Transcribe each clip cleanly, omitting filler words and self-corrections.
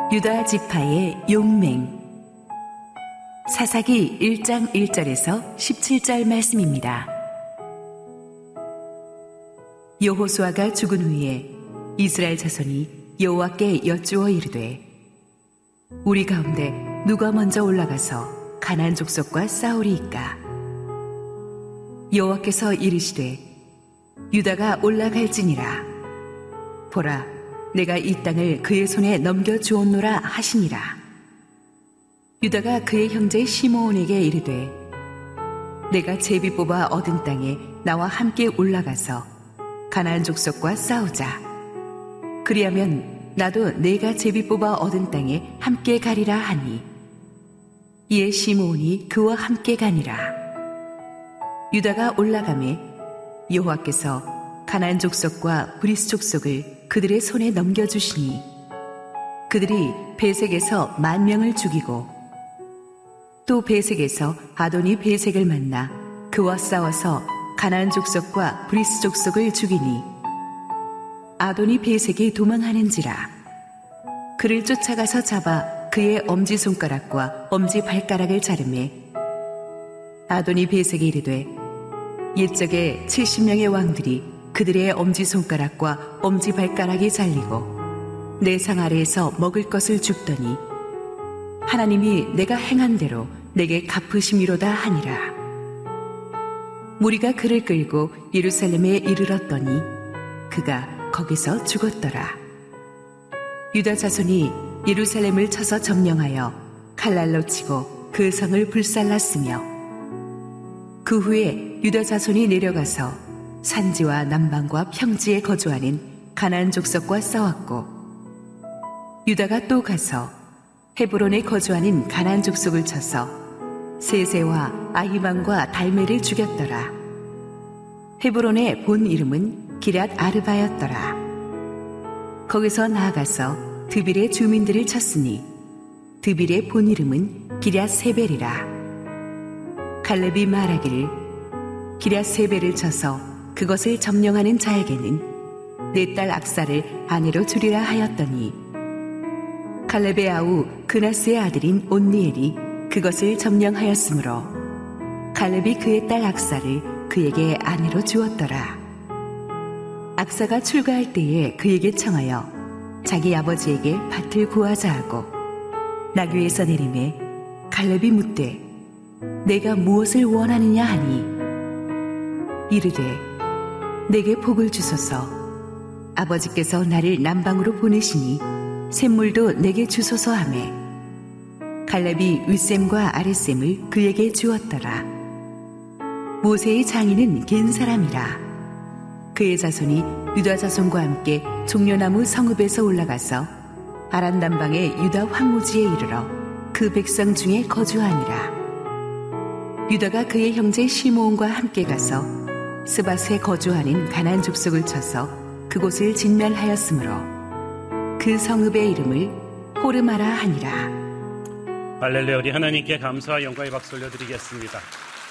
유다 지파의 용맹. 사사기 1장 1절에서 17절 말씀입니다. 여호수아가 죽은 후에 이스라엘 자손이 여호와께 여쭈어 이르되, 우리 가운데 누가 먼저 올라가서 가나안 족속과 싸우리이까? 여호와께서 이르시되, 유다가 올라갈지니라. 보라, 내가 이 땅을 그의 손에 넘겨주었노라 하시니라. 유다가 그의 형제 시므온에게 이르되, 내가 제비 뽑아 얻은 땅에 나와 함께 올라가서 가나안 족속과 싸우자. 그리하면 나도 내가 제비 뽑아 얻은 땅에 함께 가리라 하니, 이에 시므온이 그와 함께 가니라. 유다가 올라가매 여호와께서 가나안 족속과 브리스 족속을 그들의 손에 넘겨주시니, 그들이 베색에서 10,000명을 죽이고, 또 베색에서 아도니 베색을 만나 그와 싸워서 가나안 족속과 브리스 족속을 죽이니, 아도니 베색이 도망하는지라. 그를 쫓아가서 잡아 그의 엄지손가락과 엄지발가락을 자르매, 아도니 베색이 이르되, 옛적에 70명의 왕들이 그들의 엄지손가락과 엄지발가락이 잘리고 내 상 아래에서 먹을 것을 줍더니 하나님이 내가 행한 대로 내게 갚으심이로다 하니라. 무리가 그를 끌고 예루살렘에 이르렀더니 그가 거기서 죽었더라. 유다 자손이 예루살렘을 쳐서 점령하여 칼날로 치고 그 성을 불살랐으며, 그 후에 유다 자손이 내려가서 산지와 남방과 평지에 거주하는 가나안 족속과 싸웠고, 유다가 또 가서 헤브론에 거주하는 가나안 족속을 쳐서 세세와 아히만과 달메를 죽였더라. 헤브론의 본 이름은 기럇 아르바였더라. 거기서 나아가서 드빌의 주민들을 쳤으니 드빌의 본 이름은 기럇 세벨이라. 갈렙이 말하기를, 기럇 세벨을 쳐서 그것을 점령하는 자에게는 내 딸 악사를 아내로 주리라 하였더니, 갈렙의 아우 그나스의 아들인 온니엘이 그것을 점령하였으므로 갈렙이 그의 딸 악사를 그에게 아내로 주었더라. 악사가 출가할 때에 그에게 청하여 자기 아버지에게 밭을 구하자 하고 나귀에서 내리매, 갈렙이 묻되 내가 무엇을 원하느냐 하니, 이르되 내게 복을 주소서. 아버지께서 나를 남방으로 보내시니 샘물도 내게 주소서 하매, 갈렙이 윗샘과 아랫샘을 그에게 주었더라. 모세의 장인은 갠 사람이라. 그의 자손이 유다 자손과 함께 종려나무 성읍에서 올라가서 아란 남방의 유다 황무지에 이르러 그 백성 중에 거주하니라. 유다가 그의 형제 시므온과 함께 가서 스밧에 거주하는 가나안 족속을 쳐서 그곳을 진멸하였으므로 그 성읍의 이름을 호르마라 하니라. 할렐루야. 우리 하나님께 감사와 영광의 박수 올려드리겠습니다.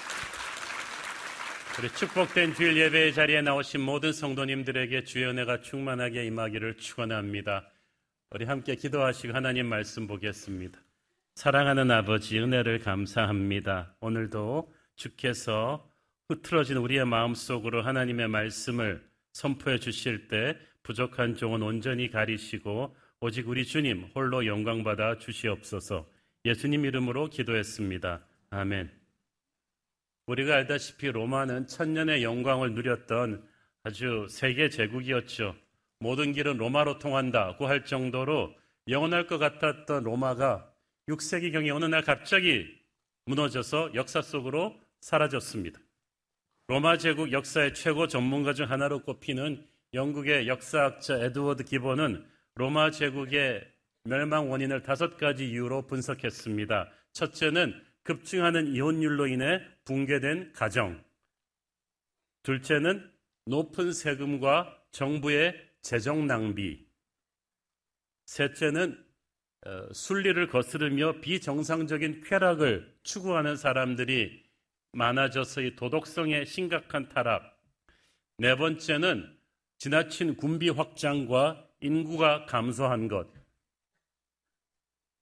우리 축복된 주일 예배의 자리에 나오신 모든 성도님들에게 주의 은혜가 충만하게 임하기를 축원합니다. 우리 함께 기도하시고 하나님 말씀 보겠습니다. 사랑하는 아버지, 은혜를 감사합니다. 오늘도 주께서 흐트러진 우리의 마음속으로 하나님의 말씀을 선포해 주실 때 부족한 종은 온전히 가리시고 오직 우리 주님 홀로 영광받아 주시옵소서. 예수님 이름으로 기도했습니다. 아멘. 우리가 알다시피 로마는 천년의 영광을 누렸던 아주 세계 제국이었죠. 모든 길은 로마로 통한다고 할 정도로 영원할 것 같았던 로마가 6세기경에 어느 날 갑자기 무너져서 역사 속으로 사라졌습니다. 로마 제국 역사의 최고 전문가 중 하나로 꼽히는 영국의 역사학자 에드워드 기본은 로마 제국의 멸망 원인을 5가지 이유로 분석했습니다. 첫째는 급증하는 이혼율로 인해 붕괴된 가정, 둘째는 높은 세금과 정부의 재정 낭비, 셋째는 순리를 거스르며 비정상적인 쾌락을 추구하는 사람들이 많아져서 이 도덕성의 심각한 타락, 네 번째는 지나친 군비 확장과 인구가 감소한 것,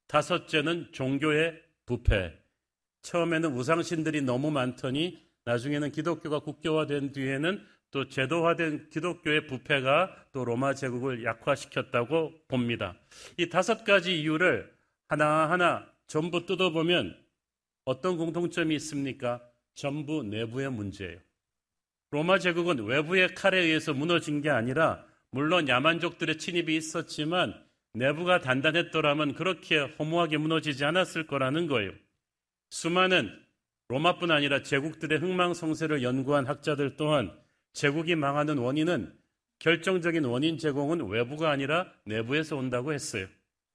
다섯째는 종교의 부패. 처음에는 우상신들이 너무 많더니 나중에는 기독교가 국교화된 뒤에는 또 제도화된 기독교의 부패가 또 로마 제국을 약화시켰다고 봅니다. 이 5가지 이유를 하나하나 전부 뜯어보면 어떤 공통점이 있습니까? 전부 내부의 문제예요. 로마 제국은 외부의 칼에 의해서 무너진 게 아니라 물론 야만족들의 침입이 있었지만 내부가 단단했더라면 그렇게 허무하게 무너지지 않았을 거라는 거예요. 수많은 로마뿐 아니라 제국들의 흥망성쇠를 연구한 학자들 또한 제국이 망하는 원인은 결정적인 원인 제공은 외부가 아니라 내부에서 온다고 했어요.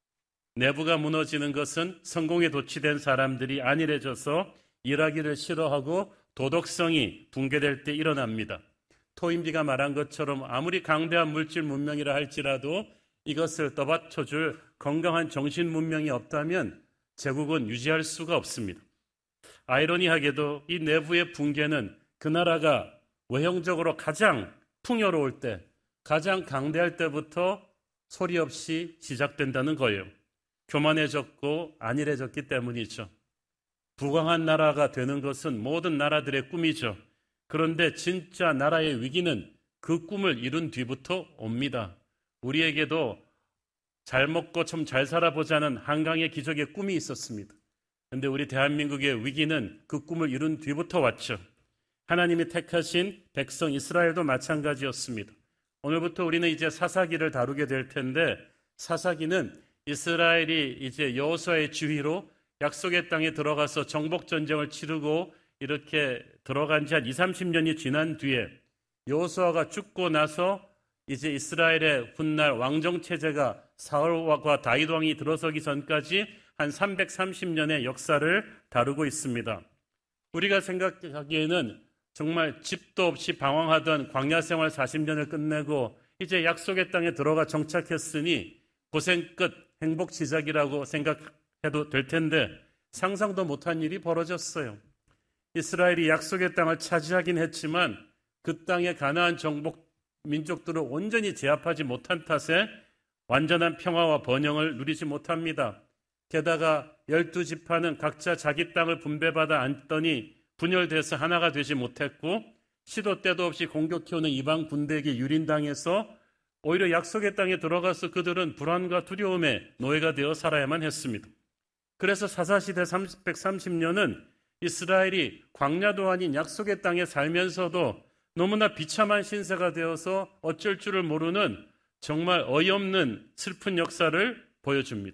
내부가 무너지는 것은 성공에 도취된 사람들이 안일해져서 일하기를 싫어하고 도덕성이 붕괴될 때 일어납니다. 토인비가 말한 것처럼 아무리 강대한 물질 문명이라 할지라도 이것을 떠받쳐줄 건강한 정신 문명이 없다면 제국은 유지할 수가 없습니다. 아이러니하게도 이 내부의 붕괴는 그 나라가 외형적으로 가장 풍요로울 때, 가장 강대할 때부터 소리 없이 시작된다는 거예요. 교만해졌고 안일해졌기 때문이죠. 부강한 나라가 되는 것은 모든 나라들의 꿈이죠. 그런데 진짜 나라의 위기는 그 꿈을 이룬 뒤부터 옵니다. 우리에게도 잘 먹고 좀 잘 살아보자는 한강의 기적의 꿈이 있었습니다. 그런데 우리 대한민국의 위기는 그 꿈을 이룬 뒤부터 왔죠. 하나님이 택하신 백성 이스라엘도 마찬가지였습니다. 오늘부터 우리는 이제 사사기를 다루게 될 텐데 사사기는 이스라엘이 이제 여호수아의 지휘로 약속의 땅에 들어가서 정복전쟁을 치르고 이렇게 들어간 지 한 20-30년이 지난 뒤에 여호수아가 죽고 나서 이제 이스라엘의 훗날 왕정체제가 사울과 다윗 왕이 들어서기 전까지 한 330년의 역사를 다루고 있습니다. 우리가 생각하기에는 정말 집도 없이 방황하던 광야 생활 40년을 끝내고 이제 약속의 땅에 들어가 정착했으니 고생 끝 행복 시작이라고 생각해도 될 텐데 상상도 못한 일이 벌어졌어요. 이스라엘이 약속의 땅을 차지하긴 했지만 그 땅의 가나안 정복 민족들을 온전히 제압하지 못한 탓에 완전한 평화와 번영을 누리지 못합니다. 게다가 12지파는 각자 자기 땅을 분배받아 앉더니 분열돼서 하나가 되지 못했고 시도 때도 없이 공격해오는 이방 군대에게 유린당해서 오히려 약속의 땅에 들어가서 그들은 불안과 두려움의 노예가 되어 살아야만 했습니다. 그래서 사사시대 330년은 이스라엘이 광야도 아닌 약속의 땅에 살면서도 너무나 비참한 신세가 되어서 어쩔 줄을 모르는 정말 어이없는 슬픈 역사를 보여줍니다.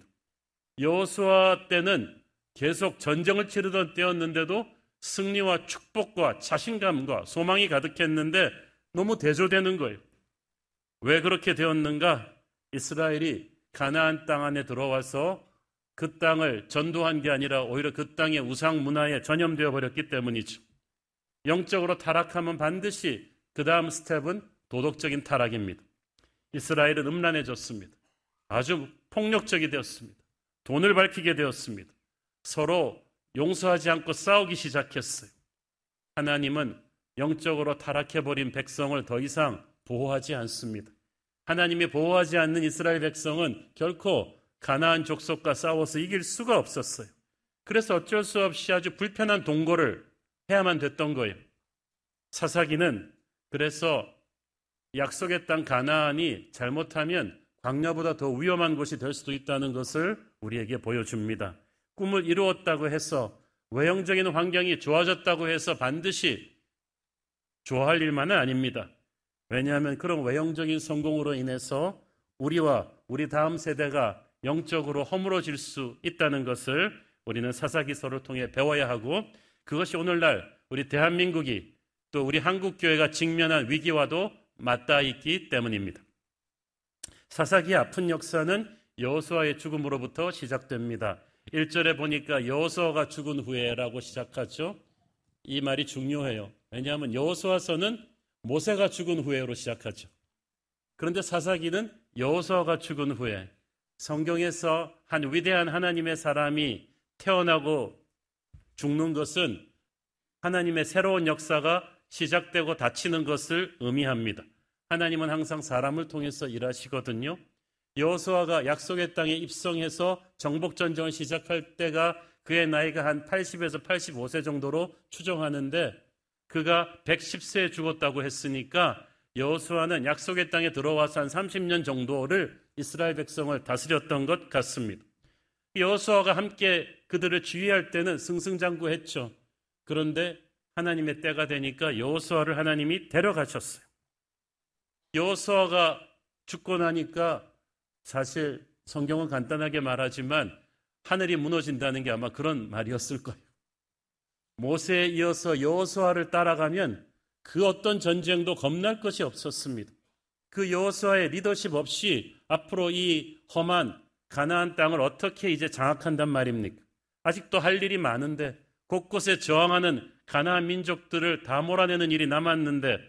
여호수아 때는 계속 전쟁을 치르던 때였는데도 승리와 축복과 자신감과 소망이 가득했는데 너무 대조되는 거예요. 왜 그렇게 되었는가? 이스라엘이 가나안 땅 안에 들어와서 그 땅을 전도한 게 아니라 오히려 그 땅의 우상 문화에 전염되어 버렸기 때문이죠. 영적으로 타락하면 반드시 그 다음 스텝은 도덕적인 타락입니다. 이스라엘은 음란해졌습니다. 아주 폭력적이 되었습니다. 돈을 밝히게 되었습니다. 서로 용서하지 않고 싸우기 시작했어요. 하나님은 영적으로 타락해버린 백성을 더 이상 보호하지 않습니다. 하나님이 보호하지 않는 이스라엘 백성은 결코 가나안 족속과 싸워서 이길 수가 없었어요. 그래서 어쩔 수 없이 아주 불편한 동거를 해야만 됐던 거예요. 사사기는 그래서 약속의 땅 가나안이 잘못하면 광야보다 더 위험한 곳이 될 수도 있다는 것을 우리에게 보여줍니다. 꿈을 이루었다고 해서 외형적인 환경이 좋아졌다고 해서 반드시 좋아할 일만은 아닙니다. 왜냐하면 그런 외형적인 성공으로 인해서 우리와 우리 다음 세대가 영적으로 허물어질 수 있다는 것을 우리는 사사기서를 통해 배워야 하고 그것이 오늘날 우리 대한민국이 또 우리 한국교회가 직면한 위기와도 맞닿아 있기 때문입니다. 사사기의 아픈 역사는 여호수아의 죽음으로부터 시작됩니다. 1절에 보니까 여호수아가 죽은 후에라고 시작하죠. 이 말이 중요해요. 왜냐하면 여호수아서는 모세가 죽은 후에로 시작하죠. 그런데 사사기는 여호수아가 죽은 후에 성경에서 한 위대한 하나님의 사람이 태어나고 죽는 것은 하나님의 새로운 역사가 시작되고 닫히는 것을 의미합니다. 하나님은 항상 사람을 통해서 일하시거든요. 여호수아가 약속의 땅에 입성해서 정복전쟁을 시작할 때가 그의 나이가 한 80에서 85세 정도로 추정하는데 그가 110세에 죽었다고 했으니까 여호수아는 약속의 땅에 들어와서 한 30년 정도를 이스라엘 백성을 다스렸던 것 같습니다. 여호수아가 함께 그들을 지휘할 때는 승승장구했죠. 그런데 하나님의 때가 되니까 여호수아를 하나님이 데려가셨어요. 여호수아가 죽고 나니까 사실 성경은 간단하게 말하지만 하늘이 무너진다는 게 아마 그런 말이었을 거예요. 모세에 이어서 여호수아를 따라가면 그 어떤 전쟁도 겁날 것이 없었습니다. 그 여호수아의 리더십 없이 앞으로 이 험한 가나안 땅을 어떻게 이제 장악한단 말입니까? 아직도 할 일이 많은데 곳곳에 저항하는 가나안 민족들을 다 몰아내는 일이 남았는데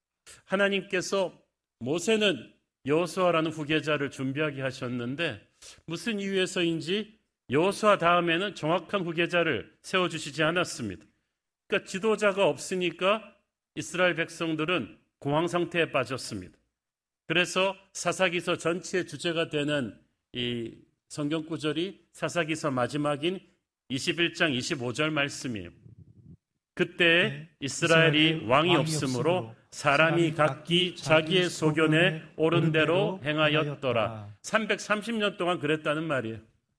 하나님께서 모세는 여호수아라는 후계자를 준비하게 하셨는데 무슨 이유에서인지 여호수아 다음에는 정확한 후계자를 세워주시지 않았습니다. 그러니까 지도자가 없으니까 이스라엘 백성들은 공황 상태에 빠졌습니다. 그래서 사사기서 전체의 주제가 되는 이 성경 구절이 사사기서 마지막인 21장 25절 말씀이에요. 그때 이스라엘이 왕이 없으므로 사람이 각기 자기의 소견에 옳은 대로 행하였더라. 330년 동안 그랬다는 말이에요.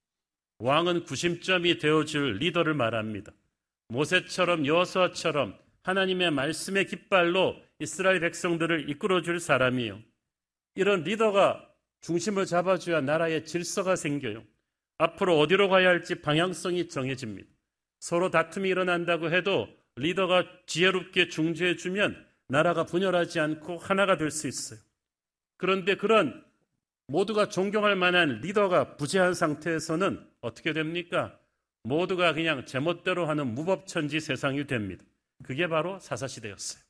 왕은 구심점이 되어줄 리더를 말합니다. 모세처럼 여호수아처럼 하나님의 말씀의 깃발로 이스라엘 백성들을 이끌어줄 사람이에요. 이런 리더가 중심을 잡아줘야 나라의 질서가 생겨요. 앞으로 어디로 가야 할지 방향성이 정해집니다. 서로 다툼이 일어난다고 해도 리더가 지혜롭게 중재해주면 나라가 분열하지 않고 하나가 될 수 있어요. 그런데 그런 모두가 존경할 만한 리더가 부재한 상태에서는 어떻게 됩니까? 모두가 그냥 제멋대로 하는 무법천지 세상이 됩니다. 그게 바로 사사시대였어요.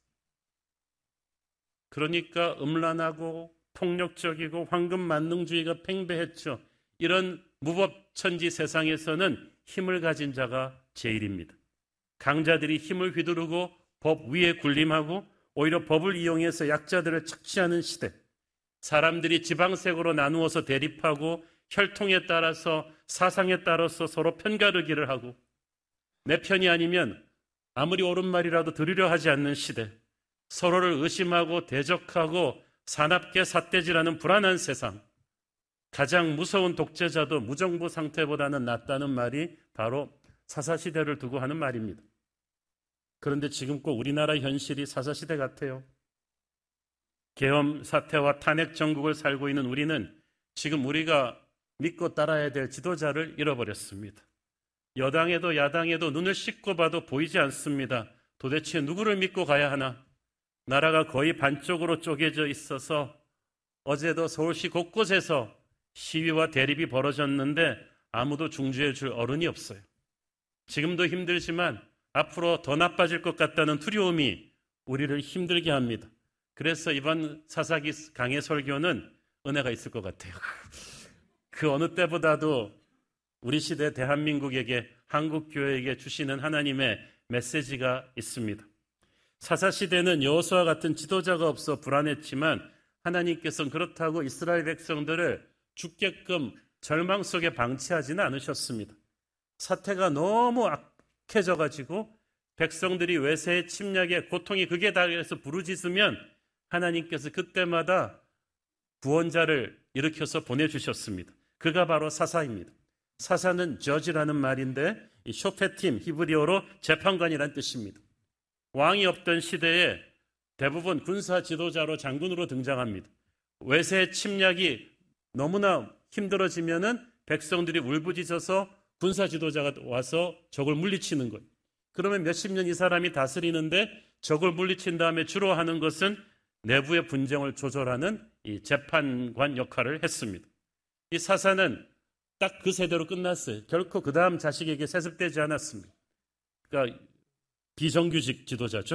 그러니까 음란하고 폭력적이고 황금만능주의가 팽배했죠. 이런 무법천지 세상에서는 힘을 가진 자가 제일입니다. 강자들이 힘을 휘두르고 법 위에 군림하고 오히려 법을 이용해서 약자들을 착취하는 시대. 사람들이 지방색으로 나누어서 대립하고 혈통에 따라서 사상에 따라서 서로 편가르기를 하고 내 편이 아니면 아무리 옳은 말이라도 들으려 하지 않는 시대. 서로를 의심하고 대적하고 사납게 삿대질하는 불안한 세상. 가장 무서운 독재자도 무정부 상태보다는 낫다는 말이 바로 사사시대를 두고 하는 말입니다. 그런데 지금 꼭 우리나라 현실이 사사시대 같아요. 계엄 사태와 탄핵 정국을 살고 있는 우리는 지금 우리가 믿고 따라야 될 지도자를 잃어버렸습니다. 여당에도 야당에도 눈을 씻고 봐도 보이지 않습니다. 도대체 누구를 믿고 가야 하나? 나라가 거의 반쪽으로 쪼개져 있어서 어제도 서울시 곳곳에서 시위와 대립이 벌어졌는데 아무도 중재해 줄 어른이 없어요. 지금도 힘들지만 앞으로 더 나빠질 것 같다는 두려움이 우리를 힘들게 합니다. 그래서 이번 사사기 강해 설교는 은혜가 있을 것 같아요. 그 어느 때보다도 우리 시대 대한민국에게 한국교회에게 주시는 하나님의 메시지가 있습니다. 사사시대는 여호수아 같은 지도자가 없어 불안했지만 하나님께서는 그렇다고 이스라엘 백성들을 죽게끔 절망 속에 방치하지는 않으셨습니다. 사태가 너무 악해져가지고 백성들이 외세의 침략에 고통이 극에 달해서 부르짖으면 하나님께서 그때마다 구원자를 일으켜서 보내주셨습니다. 그가 바로 사사입니다. 사사는 저지라는 말인데 이 쇼페팀 히브리어로 재판관이란 뜻입니다. 왕이 없던 시대에 대부분 군사 지도자로 장군으로 등장합니다. 외세의 침략이 너무나 힘들어지면은 백성들이 울부짖어서 군사 지도자가 와서 적을 물리치는 거예요. 그러면 몇십 년 이 사람이 다스리는데 적을 물리친 다음에 주로 하는 것은 내부의 분쟁을 조절하는 이 재판관 역할을 했습니다. 이 사사는 딱 그 세대로 끝났어요. 결코 그 다음 자식에게 세습되지 않았습니다. 그러니까 비정규직 지도자죠.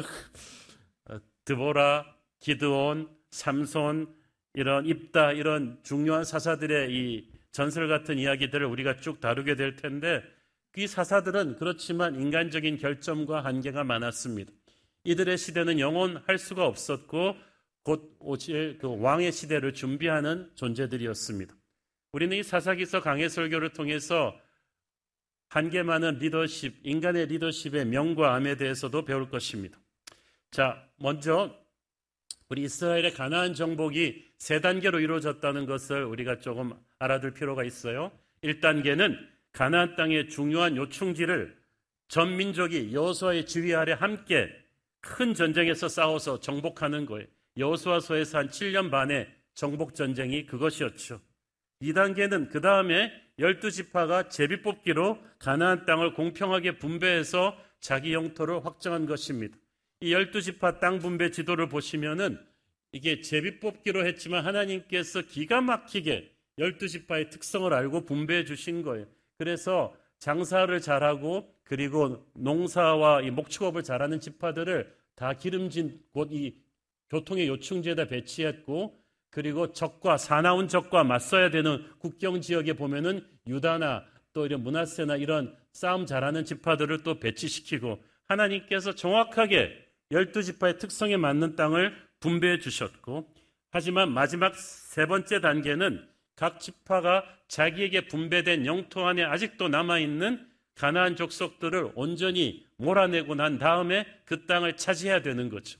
드보라, 기드온, 삼손, 이런 입다, 이런 중요한 사사들의 이 전설 같은 이야기들을 우리가 쭉 다루게 될 텐데 이 사사들은 그렇지만 인간적인 결점과 한계가 많았습니다. 이들의 시대는 영원할 수가 없었고 곧 오실 그 왕의 시대를 준비하는 존재들이었습니다. 우리는 이 사사기서 강해 설교를 통해서 한계 많은 리더십, 인간의 리더십의 명과 암에 대해서도 배울 것입니다. 자, 먼저 우리 이스라엘의 가나안 정복이 세 단계로 이루어졌다는 것을 우리가 조금 알아둘 필요가 있어요. 1단계는 가나안 땅의 중요한 요충지를 전 민족이 여호수아의 지휘 아래 함께 큰 전쟁에서 싸워서 정복하는 거예요. 여호수아서에서 한 7년 반의 정복 전쟁이 그것이었죠. 2단계는 그 다음에 12지파가 제비뽑기로 가나안 땅을 공평하게 분배해서 자기 영토를 확정한 것입니다. 이 12지파 땅 분배 지도를 보시면은 이게 제비뽑기로 했지만 하나님께서 기가 막히게 12지파의 특성을 알고 분배해 주신 거예요. 그래서 장사를 잘하고 그리고 농사와 이 목축업을 잘하는 지파들을 다 기름진 곳 이 교통의 요충지에다 배치했고, 그리고 적과 사나운 적과 맞서야 되는 국경 지역에 보면은 유다나 또 이런 므낫세나 이런 싸움 잘하는 지파들을 또 배치시키고 하나님께서 정확하게 12지파의 특성에 맞는 땅을 분배해 주셨고, 하지만 마지막 세 번째 단계는 각 지파가 자기에게 분배된 영토 안에 아직도 남아있는 가나안 족속들을 온전히 몰아내고 난 다음에 그 땅을 차지해야 되는 거죠.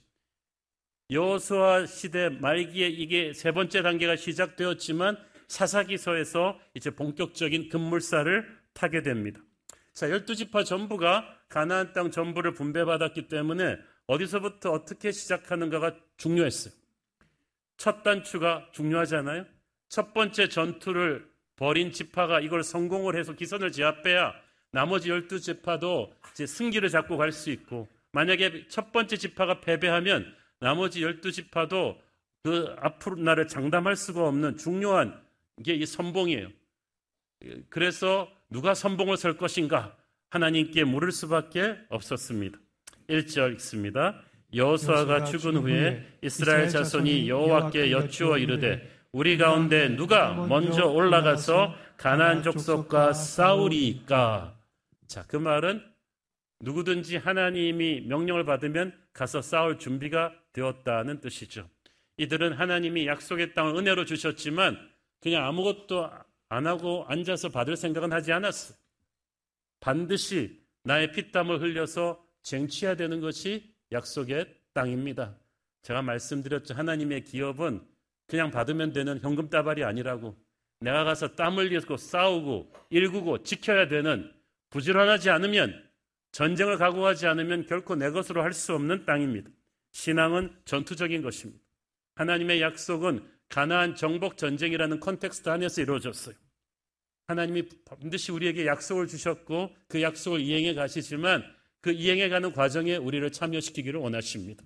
여호수아 시대 말기에 이게 세 번째 단계가 시작되었지만 사사기서에서 이제 본격적인 급물살을 타게 됩니다. 자, 12지파 전부가 가나안 땅 전부를 분배받았기 때문에 어디서부터 어떻게 시작하는가가 중요했어요. 첫 단추가 중요하잖아요. 첫 번째 전투를 벌인 지파가 이걸 성공을 해서 기선을 제압해야 나머지 12지파도 이제 승기를 잡고 갈 수 있고, 만약에 첫 번째 지파가 패배하면 나머지 12지파도 그 앞으로 나를 장담할 수가 없는 중요한 게 이 선봉이에요. 그래서 누가 선봉을 설 것인가 하나님께 물을 수밖에 없었습니다. 1절 읽습니다. 여호수아가 죽은 후에 이스라엘 자손이 여호와께 여쭈어 이르되 우리 가운데 누가 먼저 올라가서 가나안 족속과 싸우리이까. 자, 그 말은 누구든지 하나님이 명령을 받으면 가서 싸울 준비가 되었다는 뜻이죠. 이들은 하나님이 약속의 땅을 은혜로 주셨지만 그냥 아무것도 안 하고 앉아서 받을 생각은 하지 않았어요. 반드시 나의 피땀을 흘려서 쟁취해야 되는 것이 약속의 땅입니다. 제가 말씀드렸죠. 하나님의 기업은 그냥 받으면 되는 현금 따발이 아니라고, 내가 가서 땀 흘리고 싸우고 일구고 지켜야 되는, 부지런하지 않으면, 전쟁을 각오하지 않으면 결코 내 것으로 할 수 없는 땅입니다. 신앙은 전투적인 것입니다. 하나님의 약속은 가나안 정복 전쟁이라는 컨텍스트 안에서 이루어졌어요. 하나님이 반드시 우리에게 약속을 주셨고 그 약속을 이행해 가시지만 그 이행해 가는 과정에 우리를 참여시키기를 원하십니다.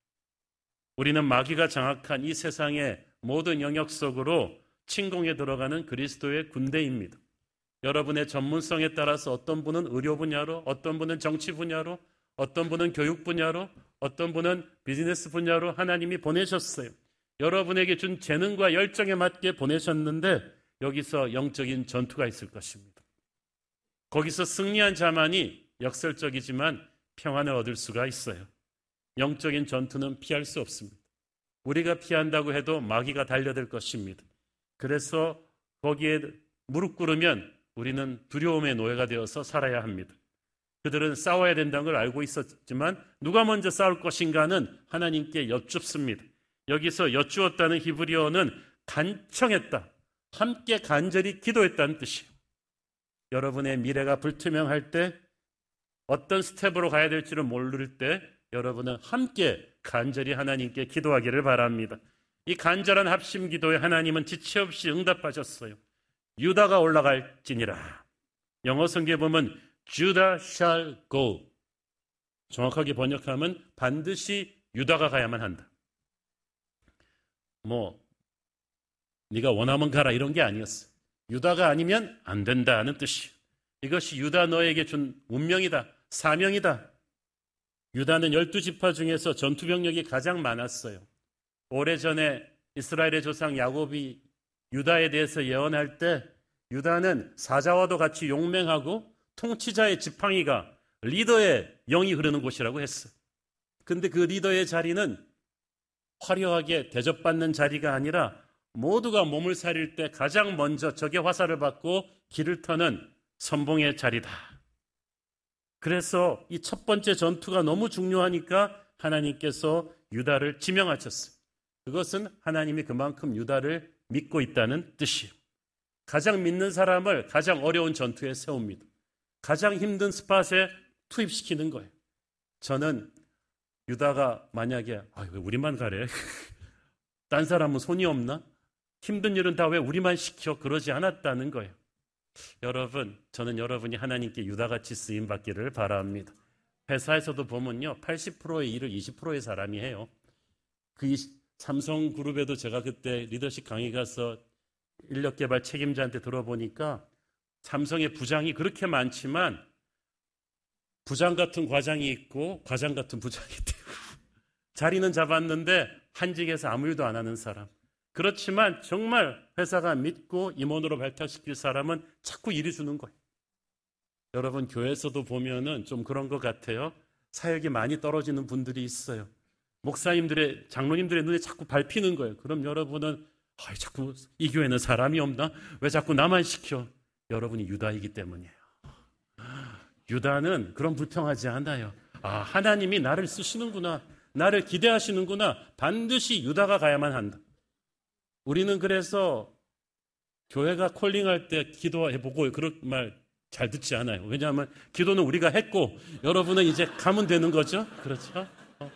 우리는 마귀가 장악한 이 세상의 모든 영역 속으로 침공에 들어가는 그리스도의 군대입니다. 여러분의 전문성에 따라서 어떤 분은 의료 분야로, 어떤 분은 정치 분야로, 어떤 분은 교육 분야로, 어떤 분은 비즈니스 분야로 하나님이 보내셨어요. 여러분에게 준 재능과 열정에 맞게 보내셨는데 여기서 영적인 전투가 있을 것입니다. 거기서 승리한 자만이 역설적이지만 평안을 얻을 수가 있어요. 영적인 전투는 피할 수 없습니다. 우리가 피한다고 해도 마귀가 달려들 것입니다. 그래서 거기에 무릎 꿇으면 우리는 두려움의 노예가 되어서 살아야 합니다. 그들은 싸워야 된다는 걸 알고 있었지만 누가 먼저 싸울 것인가는 하나님께 여쭙습니다. 여기서 여쭈었다는 히브리어는 간청했다, 함께 간절히 기도했다는 뜻이에요. 여러분의 미래가 불투명할 때, 어떤 스텝으로 가야 될지를 모를 때 여러분은 함께 간절히 하나님께 기도하기를 바랍니다. 이 간절한 합심 기도에 하나님은 지체 없이 응답하셨어요. 유다가 올라갈지니라. 영어 성경에 보면 Judah shall go. 정확하게 번역하면 반드시 유다가 가야만 한다. 네가 원하면 가라 이런 게 아니었어. 유다가 아니면 안 된다는 뜻이에요. 이것이 유다 너에게 준 운명이다, 사명이다. 유다는 12지파 중에서 전투병력이 가장 많았어요. 오래전에 이스라엘의 조상 야곱이 유다에 대해서 예언할 때 유다는 사자와도 같이 용맹하고 통치자의 지팡이가, 리더의 영이 흐르는 곳이라고 했어요. 근데 그 리더의 자리는 화려하게 대접받는 자리가 아니라 모두가 몸을 사릴 때 가장 먼저 적의 화살을 받고 길을 터는 선봉의 자리다. 그래서 이 첫 번째 전투가 너무 중요하니까 하나님께서 유다를 지명하셨어요. 그것은 하나님이 그만큼 유다를 믿고 있다는 뜻이에요. 가장 믿는 사람을 가장 어려운 전투에 세웁니다. 가장 힘든 스팟에 투입시키는 거예요. 저는 유다가 만약에 왜 우리만 가래? 딴 사람은 손이 없나? 힘든 일은 다 왜 우리만 시켜? 그러지 않았다는 거예요. 여러분, 저는 여러분이 하나님께 유다같이 쓰임받기를 바랍니다. 회사에서도 보면요, 80%의 일을 20%의 사람이 해요. 삼성그룹에도 제가 그때 리더십 강의 가서 인력개발 책임자한테 들어보니까 삼성의 부장이 그렇게 많지만 부장 같은 과장이 있고 과장 같은 부장이 있대요. 자리는 잡았는데 한직에서 아무 일도 안 하는 사람. 그렇지만 정말 회사가 믿고 임원으로 발탁시킬 사람은 자꾸 일이 주는 거예요. 여러분, 교회에서도 보면은 좀 그런 것 같아요. 사역이 많이 떨어지는 분들이 있어요. 목사님들의, 장로님들의 눈에 자꾸 밟히는 거예요. 그럼 여러분은 자꾸 이 교회는 사람이 없나? 왜 자꾸 나만 시켜? 여러분이 유다이기 때문이에요. 유다는 그런 불평하지 않아요. 하나님이 나를 쓰시는구나. 나를 기대하시는구나. 반드시 유다가 가야만 한다. 우리는 그래서 교회가 콜링할 때 기도해보고 그런 말 잘 듣지 않아요. 왜냐하면 기도는 우리가 했고 여러분은 이제 가면 되는 거죠. 그렇죠?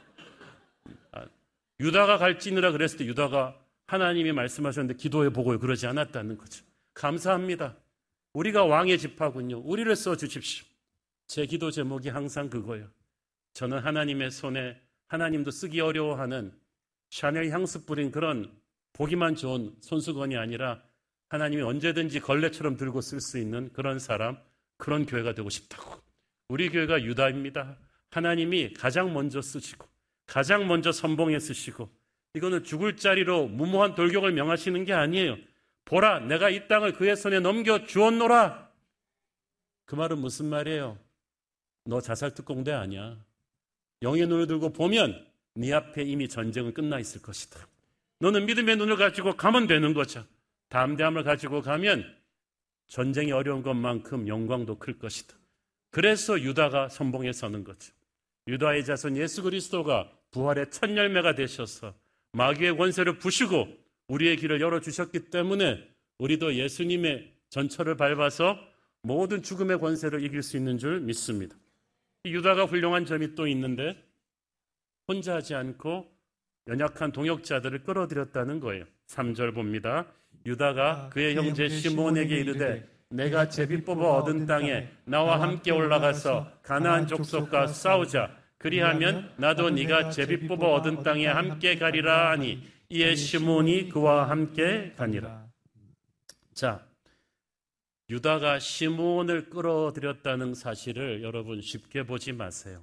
유다가 갈지니라 그랬을 때 유다가 하나님이 말씀하셨는데 기도해보고 그러지 않았다는 거죠. 감사합니다. 우리가 왕의 집하군요. 우리를 써주십시오. 제 기도 제목이 항상 그거예요. 저는 하나님의 손에 하나님도 쓰기 어려워하는 샤넬 향수 뿌린 그런 보기만 좋은 손수건이 아니라 하나님이 언제든지 걸레처럼 들고 쓸 수 있는 그런 사람, 그런 교회가 되고 싶다고. 우리 교회가 유다입니다. 하나님이 가장 먼저 쓰시고 가장 먼저 선봉에 쓰시고, 이거는 죽을 자리로 무모한 돌격을 명하시는 게 아니에요. 보라, 내가 이 땅을 그의 손에 넘겨 주었노라. 그 말은 무슨 말이에요? 너 자살특공대 아니야. 영의 눈을 들고 보면 네 앞에 이미 전쟁은 끝나 있을 것이다. 너는 믿음의 눈을 가지고 가면 되는 거죠. 담대함을 가지고 가면 전쟁이 어려운 것만큼 영광도 클 것이다. 그래서 유다가 선봉에 서는 거죠. 유다의 자손 예수 그리스도가 부활의 첫 열매가 되셔서 마귀의 권세를 부시고 우리의 길을 열어주셨기 때문에 우리도 예수님의 전철을 밟아서 모든 죽음의 권세를 이길 수 있는 줄 믿습니다. 유다가 훌륭한 점이 또 있는데 혼자 하지 않고 연약한 동역자들을 끌어들였다는 거예요. 3절 봅니다. 유다가 그의 형제 시몬에게 이르되 내가 제비 뽑아 얻은 땅에 나와 함께 올라가서 가나안 족속과 싸우자. 그리하면 나도 네가 제비 뽑아 얻은 땅에 함께 가리라 하니 이에 시몬이 그와 함께 가니라. 자, 유다가 시몬을 끌어들였다는 사실을 여러분 쉽게 보지 마세요.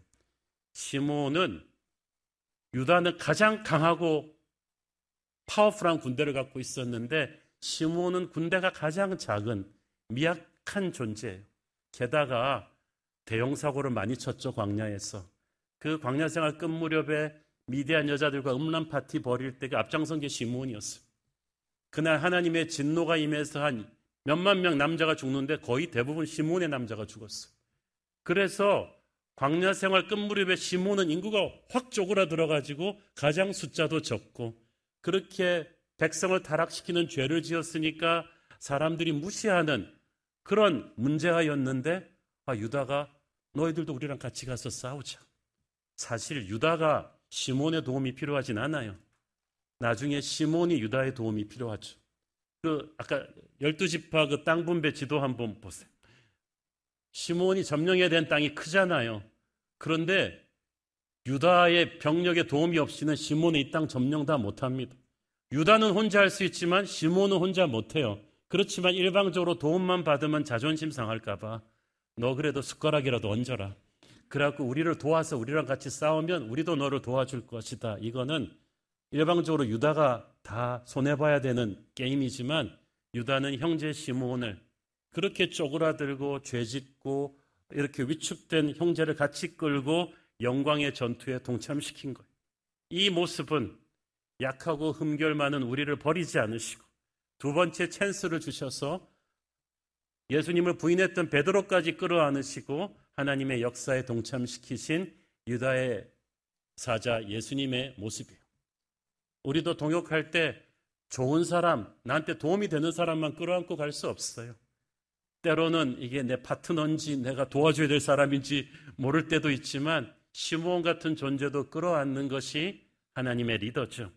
유다는 가장 강하고 파워풀한 군대를 갖고 있었는데 시몬은 군대가 가장 작은 미약한 존재예요. 게다가 대형 사고를 많이 쳤죠. 광야에서. 그 광야 생활 끝 무렵에 미디안 여자들과 음란 파티 벌일 때가 앞장선 게 시몬이었어요. 그날 하나님의 진노가 임해서 한 몇만 명 남자가 죽는데 거의 대부분 시몬의 남자가 죽었어요. 그래서 광야 생활 끝 무렵에 시몬은 인구가 확 쪼그라들어가지고 가장 숫자도 적고 그렇게 백성을 타락시키는 죄를 지었으니까 사람들이 무시하는 그런 문제가였는데 유다가 너희들도 우리랑 같이 가서 싸우자. 사실 유다가 시몬의 도움이 필요하진 않아요. 나중에 시몬이 유다의 도움이 필요하죠. 아까 12지파 그 땅 분배 지도 한번 보세요. 시몬이 점령해야 된 땅이 크잖아요. 그런데 유다의 병력의 도움이 없이는 시몬이 이 땅 점령 다 못합니다. 유다는 혼자 할 수 있지만 시몬은 혼자 못해요. 그렇지만 일방적으로 도움만 받으면 자존심 상할까 봐 너 그래도 숟가락이라도 얹어라. 그래갖고 우리를 도와서 우리랑 같이 싸우면 우리도 너를 도와줄 것이다. 이거는 일방적으로 유다가 다 손해봐야 되는 게임이지만 유다는 형제 시몬을 그렇게 쪼그라들고 죄짓고 이렇게 위축된 형제를 같이 끌고 영광의 전투에 동참시킨 거예요. 이 모습은 약하고 흠결 많은 우리를 버리지 않으시고 두 번째 찬스를 주셔서 예수님을 부인했던 베드로까지 끌어안으시고 하나님의 역사에 동참시키신 유다의 사자 예수님의 모습이에요. 우리도 동역할 때 좋은 사람, 나한테 도움이 되는 사람만 끌어안고 갈 수 없어요. 때로는 이게 내 파트너인지 내가 도와줘야 될 사람인지 모를 때도 있지만 시므온 같은 존재도 끌어안는 것이 하나님의 리더죠.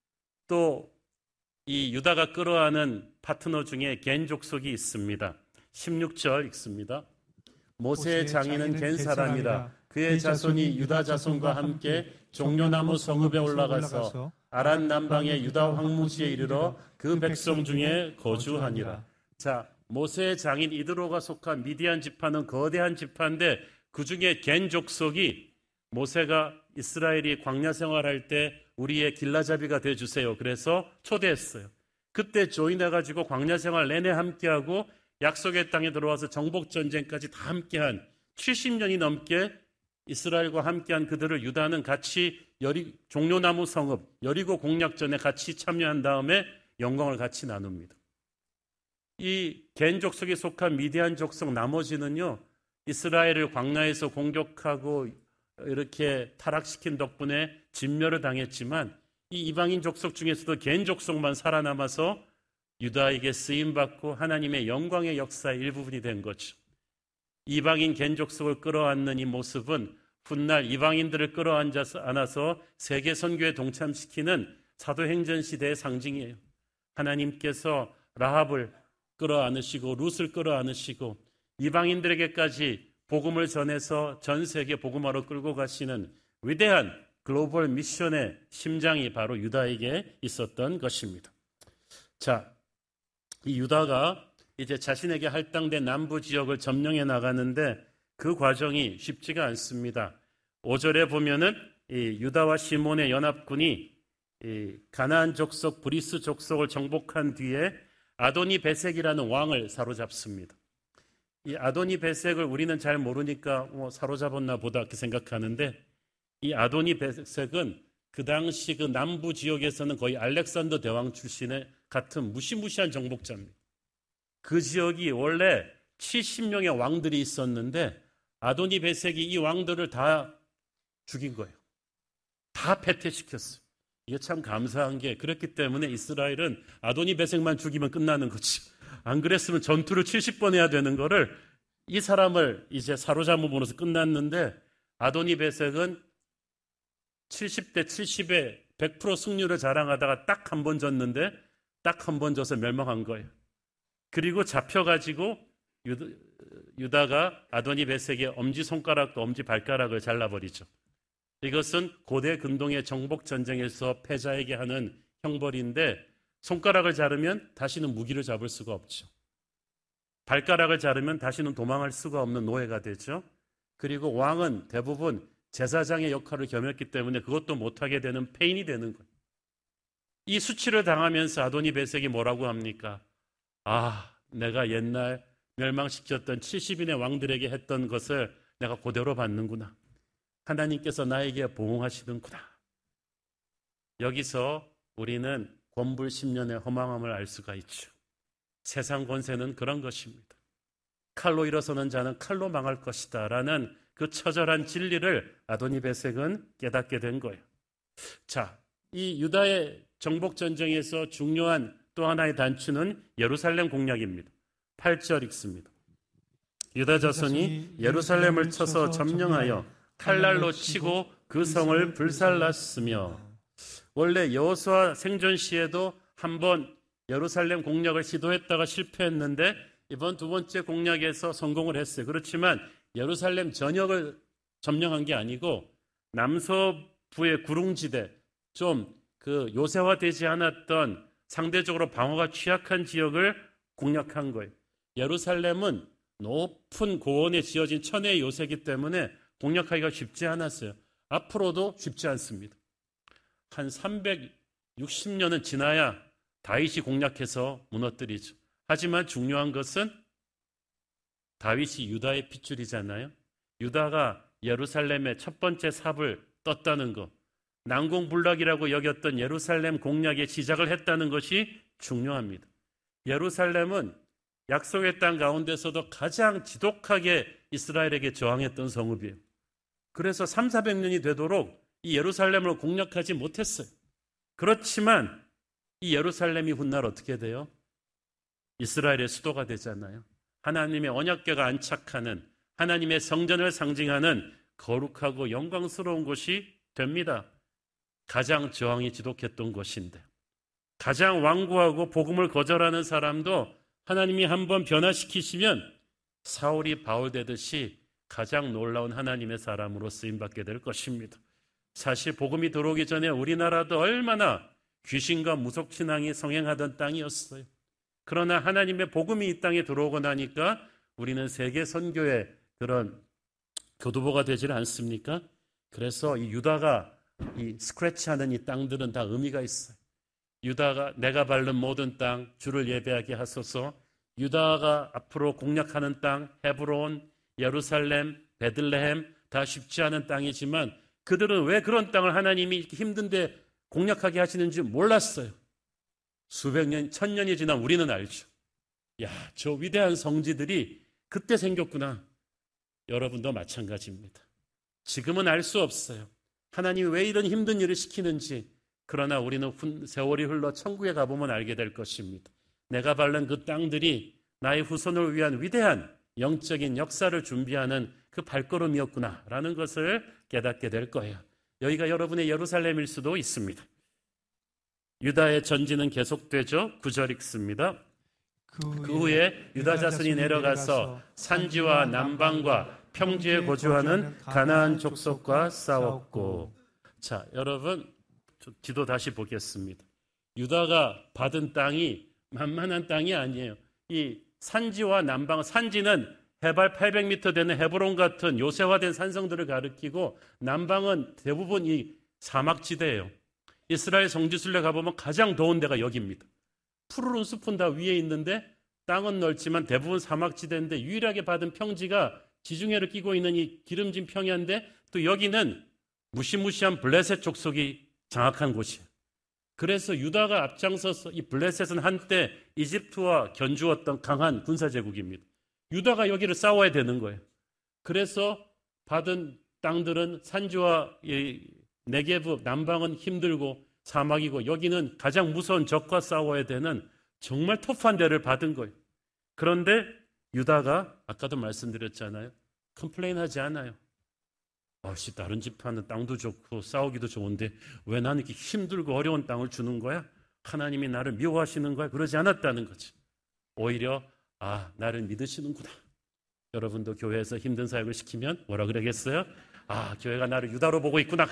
또 이 유다가 끌어안은 파트너 중에 겐 족속이 있습니다. 16절 읽습니다. 모세의 장인은 겐 사람이라 그의 자손이 유다 자손과 함께 종려나무 성읍에 올라가서 아란 남방의 유다 황무지에 이르러 그 백성 중에 거주하니라. 자, 모세의 장인 이드로가 속한 미디안 지파는 거대한 지파인데 그 중에 겐 족속이 모세가 이스라엘이 광야 생활할 때 우리의 길라잡이가 되어주세요. 그래서 초대했어요. 그때 조인해가지고 광야 생활 내내 함께하고 약속의 땅에 들어와서 정복전쟁까지 다 함께한 70년이 넘게 이스라엘과 함께한 그들을 유다는 같이 종려나무 성읍 여리고 공략전에 같이 참여한 다음에 영광을 같이 나눕니다. 이 겐 족속에 속한 미디안 족속 나머지는요, 이스라엘을 광야에서 공격하고 이렇게 타락시킨 덕분에 진멸을 당했지만 이 이방인 족속 중에서도 겐 족속만 살아남아서 유다에게 쓰임받고 하나님의 영광의 역사의 일부분이 된 거죠. 이방인 겐 족속을 끌어안는 이 모습은 훗날 이방인들을 끌어안아서 세계 선교에 동참시키는 사도행전 시대의 상징이에요. 하나님께서 라합을 끌어안으시고 룻을 끌어안으시고 이방인들에게까지 복음을 전해서 전 세계 복음화로 끌고 가시는 위대한 글로벌 미션의 심장이 바로 유다에게 있었던 것입니다. 자, 이 유다가 이제 자신에게 할당된 남부 지역을 점령해 나가는데 그 과정이 쉽지가 않습니다. 5절에 보면은 이 유다와 시몬의 연합군이 이 가나안 족속 브리스 족속을 정복한 뒤에 아도니 베색이라는 왕을 사로잡습니다. 이 아도니 베색을 우리는 잘 모르니까 사로잡았나 보다 이렇게 생각하는데 이 아도니 베색은 그 당시 그 남부 지역에서는 거의 알렉산더 대왕 출신의 같은 무시무시한 정복자입니다. 그 지역이 원래 70명의 왕들이 있었는데 아도니 베색이 이 왕들을 다 죽인 거예요. 다 패퇴시켰어요. 이게 참 감사한 게 그렇기 때문에 이스라엘은 아도니 베색만 죽이면 끝나는 거지. 안 그랬으면 전투를 70번 해야 되는 거를 이 사람을 이제 사로잡음으로써 끝났는데 아도니 베색은 70대 70에 100% 승률을 자랑하다가 딱 한 번 졌는데 딱 한 번 져서 멸망한 거예요. 그리고 잡혀가지고 유다가 아도니 베색의 엄지손가락도 엄지발가락을 잘라버리죠. 이것은 고대 근동의 정복전쟁에서 패자에게 하는 형벌인데 손가락을 자르면 다시는 무기를 잡을 수가 없죠. 발가락을 자르면 다시는 도망할 수가 없는 노예가 되죠. 그리고 왕은 대부분 제사장의 역할을 겸했기 때문에 그것도 못하게 되는 폐인이 되는 거예요. 이 수치를 당하면서 아도니 베색이 뭐라고 합니까? 아, 내가 옛날 멸망시켰던 70인의 왕들에게 했던 것을 내가 그대로 받는구나. 하나님께서 나에게 보응하시는구나. 여기서 우리는 권불 10년의 허망함을 알 수가 있죠. 세상 권세는 그런 것입니다. 칼로 일어서는 자는 칼로 망할 것이다 라는 그 처절한 진리를 아도니 베색은 깨닫게 된 거예요. 자, 이 유다의 정복전쟁에서 중요한 또 하나의 단추는 예루살렘 공략입니다. 8절 읽습니다. 유다 자손이 예루살렘을 쳐서 점령하여 칼날로 치고 그 성을 불살랐으며, 원래 여호수아 생존 시에도 한번 예루살렘 공략을 시도했다가 실패했는데 이번 두 번째 공략에서 성공을 했어요. 그렇지만 예루살렘 전역을 점령한 게 아니고 남서부의 구릉지대, 좀 그 요새화되지 않았던 상대적으로 방어가 취약한 지역을 공략한 거예요. 예루살렘은 높은 고원에 지어진 천혜의 요새이기 때문에 공략하기가 쉽지 않았어요. 앞으로도 쉽지 않습니다. 한 360년은 지나야 다윗이 공략해서 무너뜨리죠. 하지만 중요한 것은 다윗이 유다의 핏줄이잖아요. 유다가 예루살렘의 첫 번째 삽을 떴다는 것, 난공불락이라고 여겼던 예루살렘 공략의 시작을 했다는 것이 중요합니다. 예루살렘은 약속의 땅 가운데서도 가장 지독하게 이스라엘에게 저항했던 성읍이에요. 그래서 300~400년이 되도록 이 예루살렘을 공략하지 못했어요. 그렇지만 이 예루살렘이 훗날 어떻게 돼요? 이스라엘의 수도가 되잖아요. 하나님의 언약궤가 안착하는, 하나님의 성전을 상징하는 거룩하고 영광스러운 곳이 됩니다. 가장 저항이 지독했던 곳인데, 가장 완고하고 복음을 거절하는 사람도 하나님이 한번 변화시키시면 사울이 바울 되듯이 가장 놀라운 하나님의 사람으로 쓰임받게 될 것입니다. 사실 복음이 들어오기 전에 우리나라도 얼마나 귀신과 무속신앙이 성행하던 땅이었어요. 그러나 하나님의 복음이 이 땅에 들어오고 나니까 우리는 세계 선교의 그런 교두보가 되질 않습니까? 그래서 이 유다가 이 스크래치하는 이 땅들은 다 의미가 있어요. 유다가 내가 밟는 모든 땅 주를 예배하게 하소서. 유다가 앞으로 공략하는 땅 헤브론, 예루살렘, 베들레헴 다 쉽지 않은 땅이지만 그들은 왜 그런 땅을 하나님이 이렇게 힘든데 공략하게 하시는지 몰랐어요. 수백 년, 1000년이 지난 우리는 알죠. 야, 저 위대한 성지들이 그때 생겼구나. 여러분도 마찬가지입니다. 지금은 알 수 없어요. 하나님이 왜 이런 힘든 일을 시키는지. 그러나 우리는 세월이 흘러 천국에 가보면 알게 될 것입니다. 내가 밟는 그 땅들이 나의 후손을 위한 위대한 영적인 역사를 준비하는 그 발걸음이었구나라는 것을 깨닫게 될 거예요. 여기가 여러분의 예루살렘일 수도 있습니다. 유다의 전진은 계속되죠. 9절 읽습니다. 그 후에 유다 자손이 내려가서 산지와 남방과 평지에 거주하는 가나안 족속과 싸웠고. 자, 여러분 지도 다시 보겠습니다. 유다가 받은 땅이 만만한 땅이 아니에요. 이 산지와 남방, 산지는 해발 800m 되는 헤브론 같은 요새화된 산성들을 가리키고, 남방은 대부분 이 사막지대예요. 이스라엘 성지순례 가보면 가장 더운 데가 여기입니다. 푸르른 숲은 다 위에 있는데 땅은 넓지만 대부분 사막지대인데 유일하게 받은 평지가 지중해를 끼고 있는 이 기름진 평야인데, 또 여기는 무시무시한 블레셋 족속이 장악한 곳이에요. 그래서 유다가 앞장서서, 이 블레셋은 한때 이집트와 견주었던 강한 군사제국입니다. 유다가 여기를 싸워야 되는 거예요. 그래서 받은 땅들은 산지와 네게브, 남방은 힘들고 사막이고, 여기는 가장 무서운 적과 싸워야 되는 정말 터프한 데를 받은 거예요. 그런데 유다가 아까도 말씀드렸잖아요. 컴플레인하지 않아요. 다른 지파는 땅도 좋고 싸우기도 좋은데 왜 나는 이렇게 힘들고 어려운 땅을 주는 거야? 하나님이 나를 미워하시는 거야? 그러지 않았다는 거지. 오히려 나를 믿으시는구나. 여러분도 교회에서 힘든 사역을 시키면 뭐라 그러겠어요? 교회가 나를 유다로 보고 있구나.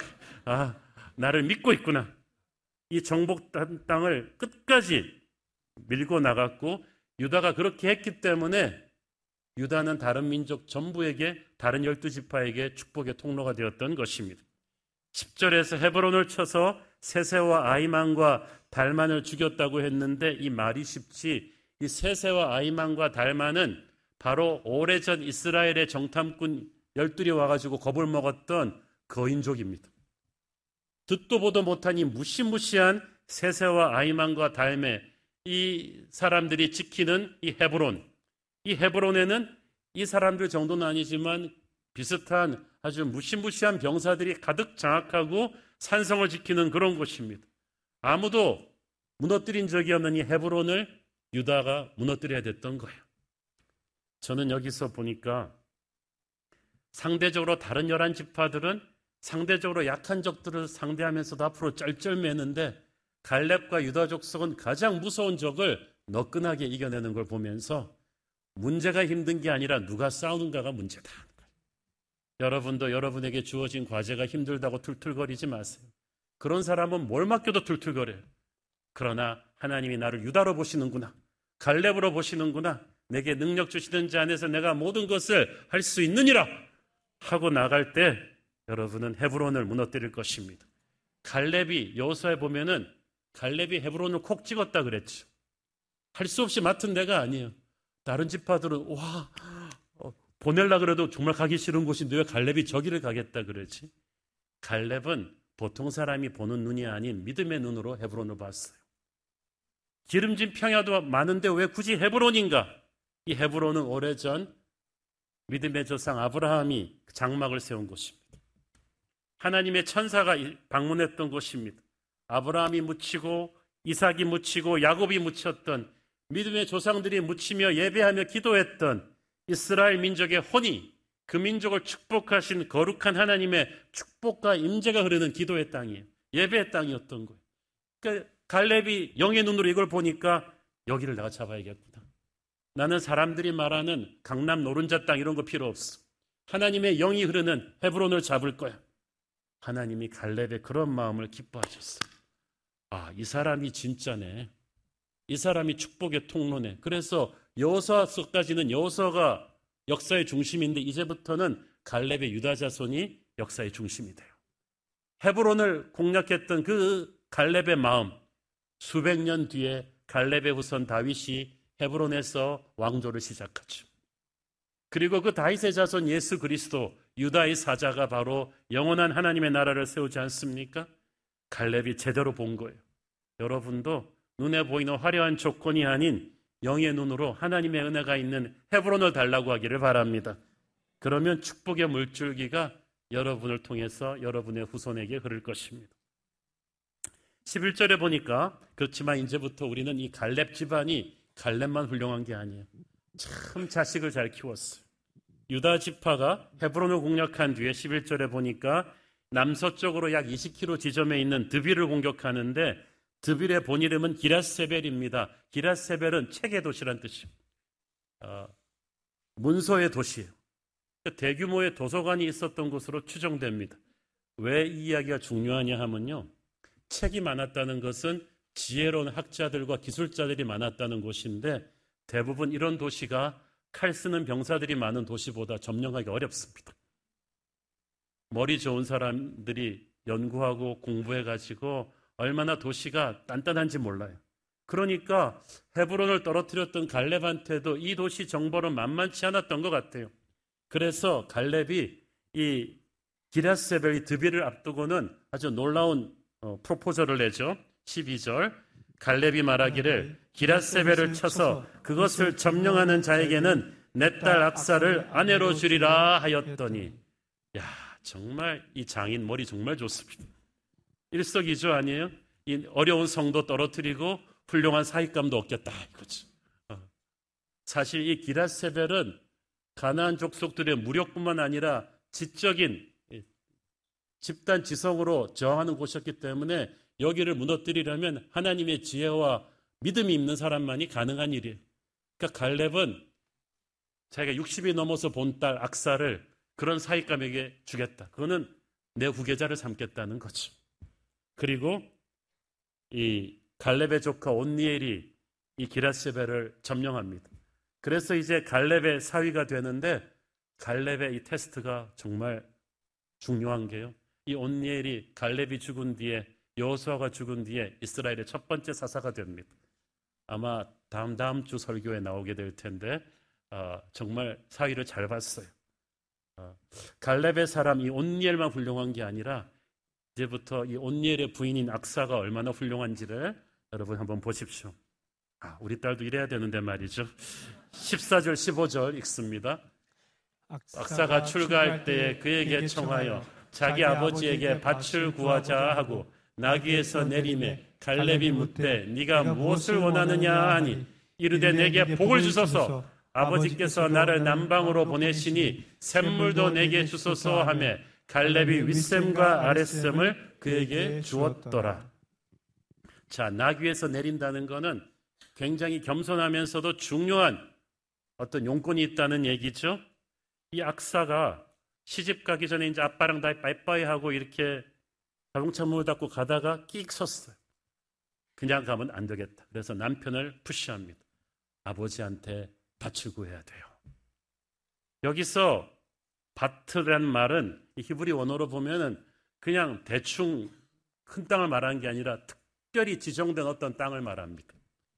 나를 믿고 있구나. 이 정복한 땅을 끝까지 밀고 나갔고, 유다가 그렇게 했기 때문에 유다는 다른 민족 전부에게, 다른 12지파에게 축복의 통로가 되었던 것입니다. 10절에서 헤브론을 쳐서 세세와 아이만과 달만을 죽였다고 했는데, 이 말이 쉽지, 이 세세와 아이만과 달만은 바로 오래전 이스라엘의 정탐꾼 12이 와가지고 겁을 먹었던 거인족입니다. 듣도 보도 못한 이 무시무시한 세세와 아이만과 달매, 이 사람들이 지키는 이 헤브론, 이 헤브론에는 이 사람들 정도는 아니지만 비슷한 아주 무시무시한 병사들이 가득 장악하고 산성을 지키는 그런 곳입니다. 아무도 무너뜨린 적이 없는 이 헤브론을 유다가 무너뜨려야 됐던 거예요. 저는 여기서 보니까 상대적으로 다른 11지파들은 상대적으로 약한 적들을 상대하면서도 앞으로 쩔쩔매는데, 갈렙과 유다 족속은 가장 무서운 적을 너끈하게 이겨내는 걸 보면서 문제가 힘든 게 아니라 누가 싸우는가가 문제다. 여러분도 여러분에게 주어진 과제가 힘들다고 툴툴거리지 마세요. 그런 사람은 뭘 맡겨도 툴툴거려요. 그러나 하나님이 나를 유다로 보시는구나, 갈렙으로 보시는구나, 내게 능력 주시는 자 안에서 내가 모든 것을 할 수 있느니라 하고 나갈 때 여러분은 헤브론을 무너뜨릴 것입니다. 갈렙이, 여호수아에 보면은 갈렙이 헤브론을 콕 찍었다 그랬죠. 할 수 없이 맡은 데가 아니에요. 다른 지파들은 보낼라 그래도 정말 가기 싫은 곳인데 왜 갈렙이 저기를 가겠다 그러지? 갈렙은 보통 사람이 보는 눈이 아닌 믿음의 눈으로 헤브론을 봤어요. 기름진 평야도 많은데 왜 굳이 헤브론인가? 이 헤브론은 오래전 믿음의 조상 아브라함이 장막을 세운 곳입니다. 하나님의 천사가 방문했던 곳입니다. 아브라함이 묻히고 이삭이 묻히고 야곱이 묻혔던, 믿음의 조상들이 묻히며 예배하며 기도했던 이스라엘 민족의 혼이, 그 민족을 축복하신 거룩한 하나님의 축복과 임재가 흐르는 기도의 땅이에요. 예배의 땅이었던 거예요. 그러니까 갈렙이 영의 눈으로 이걸 보니까 여기를 내가 잡아야겠구나. 나는 사람들이 말하는 강남 노른자 땅 이런 거 필요 없어. 하나님의 영이 흐르는 헤브론을 잡을 거야. 하나님이 갈렙의 그런 마음을 기뻐하셨어. 아, 이 사람이 진짜네. 이 사람이 축복의 통로네. 그래서 여호수아서까지는 여호수아가 역사의 중심인데 이제부터는 갈렙의 유다 자손이 역사의 중심이 돼요. 헤브론을 공략했던 그 갈렙의 마음, 수백 년 뒤에 갈렙의 후손 다윗이 헤브론에서 왕조를 시작하죠. 그리고 그 다윗의 자손 예수 그리스도, 유다의 사자가 바로 영원한 하나님의 나라를 세우지 않습니까? 갈렙이 제대로 본 거예요. 여러분도 눈에 보이는 화려한 조건이 아닌 영의 눈으로 하나님의 은혜가 있는 헤브론을 달라고 하기를 바랍니다. 그러면 축복의 물줄기가 여러분을 통해서 여러분의 후손에게 흐를 것입니다. 11절에 보니까, 그렇지만 이제부터 우리는 이 갈렙 집안이 갈렙만 훌륭한 게 아니에요. 참 자식을 잘 키웠어요. 유다 지파가 헤브론을 공략한 뒤에 11절에 보니까 남서쪽으로 약 20km 지점에 있는 드빌을 공격하는데, 드빌의 본 이름은 기랏세벨입니다. 기랏세벨은 책의 도시란 뜻입니다. 문서의 도시예요. 대규모의 도서관이 있었던 곳으로 추정됩니다. 왜 이 이야기가 중요하냐 하면요, 책이 많았다는 것은 지혜로운 학자들과 기술자들이 많았다는 곳인데, 대부분 이런 도시가 칼 쓰는 병사들이 많은 도시보다 점령하기 어렵습니다. 머리 좋은 사람들이 연구하고 공부해가지고 얼마나 도시가 단단한지 몰라요. 그러니까 헤브론을 떨어뜨렸던 갈렙한테도 이 도시 정보는 만만치 않았던 것 같아요. 그래서 갈렙이 이 기랏세벨 드빌을 앞두고는 아주 놀라운 프로포저를 내죠. 12절, 갈렙이 말하기를 기랏세벨을 쳐서 그것을 점령하는 자에게는 내 딸 악사를 아내로 주리라 하였더니, 야, 정말 이 장인 머리 정말 좋습니다. 일석이조 아니에요? 이 어려운 성도 떨어뜨리고 훌륭한 사익감도 얻겠다 이거죠. 사실 이 기랏세벨은 가나안 족속들의 무력뿐만 아니라 지적인 집단 지성으로 저항하는 곳이었기 때문에 여기를 무너뜨리려면 하나님의 지혜와 믿음이 있는 사람만이 가능한 일이에요. 그러니까 갈렙은 자기가 60이 넘어서 본 딸 악사를 그런 사익감에게 주겠다. 그거는 내 후계자를 삼겠다는 거죠. 그리고 이 갈렙의 조카 온니엘이 이 기랏세벨을 점령합니다. 그래서 이제 갈렙의 사위가 되는데, 갈렙의 이 테스트가 정말 중요한 게요, 이 온니엘이 갈렙이 죽은 뒤에, 여호수아가 죽은 뒤에 이스라엘의 첫 번째 사사가 됩니다. 아마 다음 주 설교에 나오게 될 텐데 정말 사위를 잘 봤어요. 갈렙의 사람 이 온니엘만 훌륭한 게 아니라 이제부터 이 온니엘의 부인인 악사가 얼마나 훌륭한지를 여러분 한번 보십시오. 우리 딸도 이래야 되는데 말이죠. 14절 15절 읽습니다. 악사가 출가할 때에 그에게 청하여 자기 아버지에게 밭을 구하자 하고 나귀에서 내리매 갈렙이 묻되 네가 무엇을 원하느냐 하니 이르되 내게 복을 주소서. 아버지께서 나를 남방으로 보내시니 샘물도 내게 주소서 하며 갈렙이 윗샘과 아랫샘을 그에게 주었더라. 자, 나귀에서 내린다는 것은 굉장히 겸손하면서도 중요한 어떤 용건이 있다는 얘기죠. 이 악사가 시집 가기 전에 이제 아빠랑 다 빠이빠이 하고 이렇게 자동차 문을 닫고 가다가 끽 섰어요. 그냥 가면 안 되겠다. 그래서 남편을 푸시합니다. 아버지한테 밭을 구해야 돼요. 여기서 밭이라는 말은 히브리 원어로 보면은 그냥 대충 큰 땅을 말하는 게 아니라 특별히 지정된 어떤 땅을 말합니다.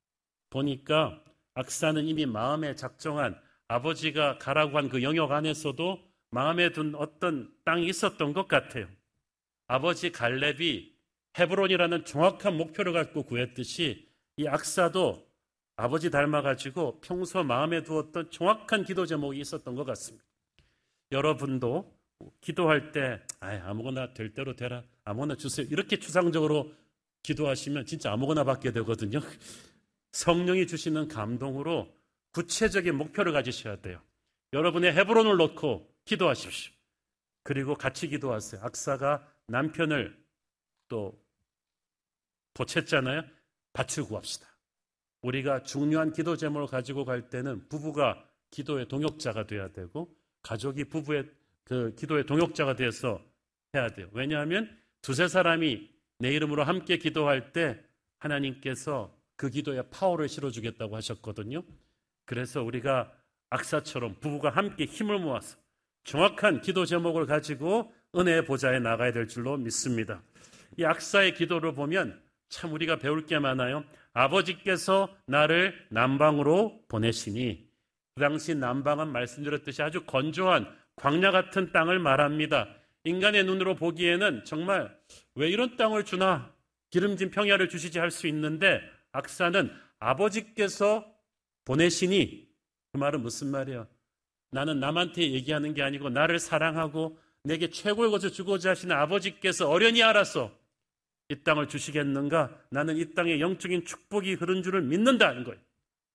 보니까 악사는 이미 마음에 작정한, 아버지가 가라고 한 그 영역 안에서도 마음에 둔 어떤 땅이 있었던 것 같아요. 아버지 갈렙이 헤브론이라는 정확한 목표를 갖고 구했듯이 이 악사도 아버지 닮아가지고 평소 마음에 두었던 정확한 기도 제목이 있었던 것 같습니다. 여러분도 기도할 때 아무거나 될 대로 되라, 아무거나 주세요, 이렇게 추상적으로 기도하시면 진짜 아무거나 받게 되거든요. 성령이 주시는 감동으로 구체적인 목표를 가지셔야 돼요. 여러분의 헤브론을 놓고 기도하십시오. 그리고 같이 기도하세요. 악사가 남편을 또 보챘잖아요. 밭을 구합시다. 우리가 중요한 기도 제목을 가지고 갈 때는 부부가 기도의 동역자가 돼야 되고 가족이 부부의 그 기도의 동역자가 돼서 해야 돼요. 왜냐하면 두세 사람이 내 이름으로 함께 기도할 때 하나님께서 그 기도에 파워를 실어주겠다고 하셨거든요. 그래서 우리가 악사처럼 부부가 함께 힘을 모아서 정확한 기도 제목을 가지고 은혜의 보좌에 나가야 될 줄로 믿습니다. 이 악사의 기도를 보면 참 우리가 배울 게 많아요. 아버지께서 나를 남방으로 보내시니, 그 당시 남방은 말씀드렸듯이 아주 건조한 광야 같은 땅을 말합니다. 인간의 눈으로 보기에는 정말 왜 이런 땅을 주나, 기름진 평야를 주시지 할 수 있는데 악사는 아버지께서 보내시니, 그 말은 무슨 말이에요? 나는 남한테 얘기하는 게 아니고 나를 사랑하고 내게 최고의 것을 주고자 하시는 아버지께서 어련히 알아서 이 땅을 주시겠는가? 나는 이 땅에 영적인 축복이 흐른 줄을 믿는다는 거예요.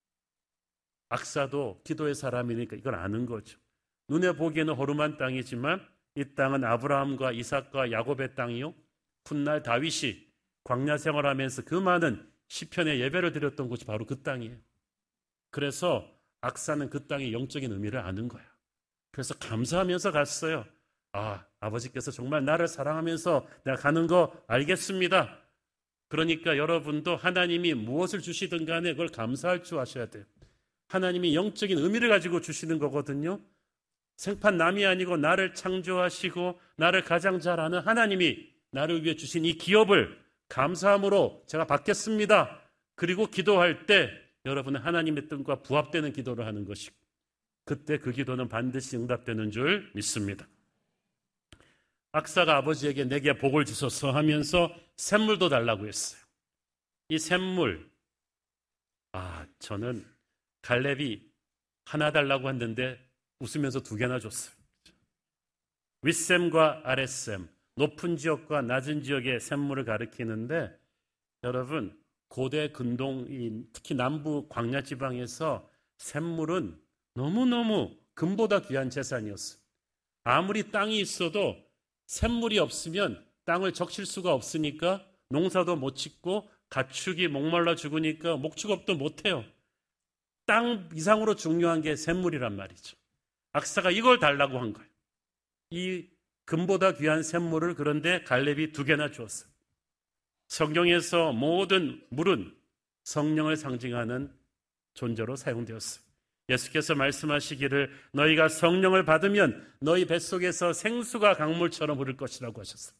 악사도 기도의 사람이니까 이걸 아는 거죠. 눈에 보기에는 허름한 땅이지만 이 땅은 아브라함과 이삭과 야곱의 땅이요, 훗날 다윗이 광야 생활하면서 그 많은 시편의 예배를 드렸던 곳이 바로 그 땅이에요. 그래서 악사는 그 땅의 영적인 의미를 아는 거야. 그래서 감사하면서 갔어요. 아버지께서 정말 나를 사랑하면서 내가 가는 거 알겠습니다. 그러니까 여러분도 하나님이 무엇을 주시든 간에 그걸 감사할 줄 아셔야 돼요. 하나님이 영적인 의미를 가지고 주시는 거거든요. 생판 남이 아니고 나를 창조하시고 나를 가장 잘 아는 하나님이 나를 위해 주신 이 기업을 감사함으로 제가 받겠습니다. 그리고 기도할 때 여러분은 하나님의 뜻과 부합되는 기도를 하는 것이고, 그때 그 기도는 반드시 응답되는 줄 믿습니다. 악사가 아버지에게 내게 복을 주소서 하면서 샘물도 달라고 했어요. 이 샘물, 저는 갈렙이 하나 달라고 했는데 웃으면서 두 개나 줬어요. 윗샘과 아랫샘, 높은 지역과 낮은 지역의 샘물을 가리키는데, 여러분 고대 근동, 특히 남부 광야 지방에서 샘물은 너무너무 금보다 귀한 재산이었어요. 아무리 땅이 있어도 샘물이 없으면 땅을 적실 수가 없으니까 농사도 못 짓고 가축이 목말라 죽으니까 목축업도 못해요. 땅 이상으로 중요한 게 샘물이란 말이죠. 악사가 이걸 달라고 한 거예요. 이 금보다 귀한 샘물을 그런데 갈렙이 두 개나 주었어요. 성경에서 모든 물은 성령을 상징하는 존재로 사용되었어요. 예수께서 말씀하시기를 너희가 성령을 받으면 너희 뱃속에서 생수가 강물처럼 흐를 것이라고 하셨어요.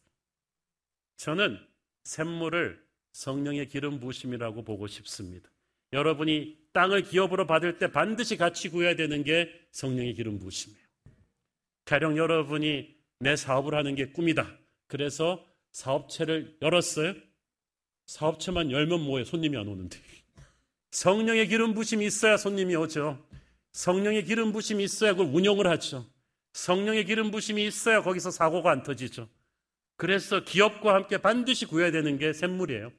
저는 샘물을 성령의 기름 부으심이라고 보고 싶습니다. 여러분이 땅을 기업으로 받을 때 반드시 같이 구해야 되는 게 성령의 기름 부으심이에요. 가령 여러분이 내 사업을 하는 게 꿈이다. 그래서 사업체를 열었어요. 사업체만 열면 뭐해? 손님이 안 오는데. 성령의 기름 부심이 있어야 손님이 오죠. 성령의 기름 부심이 있어야 그걸 운영을 하죠. 성령의 기름 부심이 있어야 거기서 사고가 안 터지죠. 그래서 기업과 함께 반드시 구해야 되는 게 샘물이에요.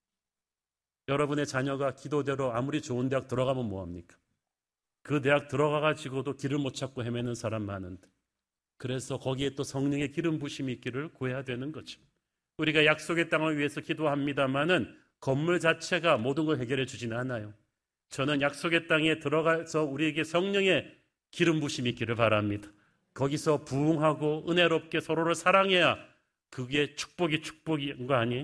여러분의 자녀가 기도대로 아무리 좋은 대학 들어가면 뭐합니까? 그 대학 들어가가지고도 길을 못 찾고 헤매는 사람 많은데, 그래서 거기에 또 성령의 기름 부심이 있기를 구해야 되는 거죠. 우리가 약속의 땅을 위해서 기도합니다마는 건물 자체가 모든 걸 해결해 주지는 않아요. 저는 약속의 땅에 들어가서 우리에게 성령의 기름 부심이 있기를 바랍니다. 거기서 부흥하고 은혜롭게 서로를 사랑해야 그게 축복인 거 아니에요?